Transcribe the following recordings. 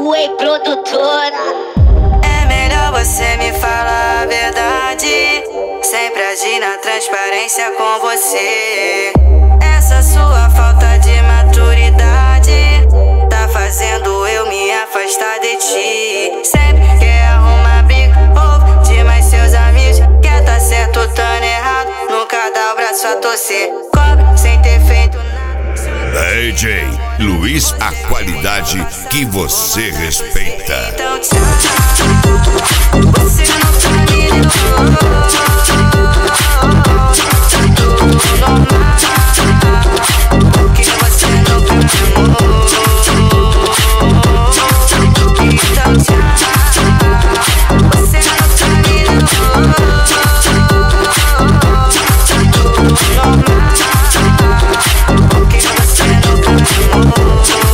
Whey produtora. É melhor você me falar a verdade, sempre agir na transparência com você. Essa sua falta de maturidade tá fazendo eu me afastar de ti. Sempre quer arrumar briga, ouve demais seus amigos. Quer tá certo, tá errado, nunca dá o braço a torcer. Cobre sem ter feito nada. DJ Luiz, a qualidade que você respeita. Então tchau, você não tá me ligando. Tá tudo normal, que você nunca me amou. Então tchau, você não tá me ligando. Tá tudo normal, que você nunca me amou.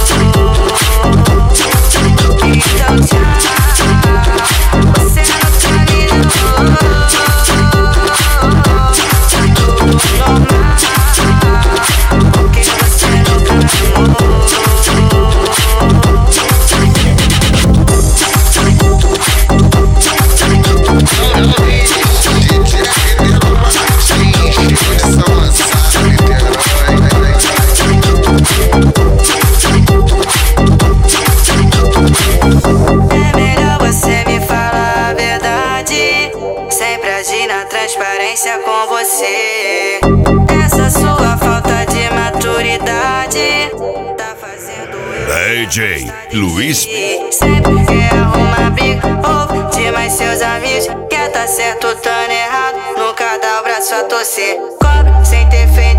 Então tchau, você não tá me ligando. Tá tudo normal, que você nunca me amou. É melhor você me falar a verdade, sempre agir na transparência com você. Essa sua falta de maturidade tá fazendo eu DJ Luiz. Sempre quer arrumar briga, ouve demais seus amigos. Quer tá certo, tá errado, nunca dá o braço a torcer. Cobre sem ter feito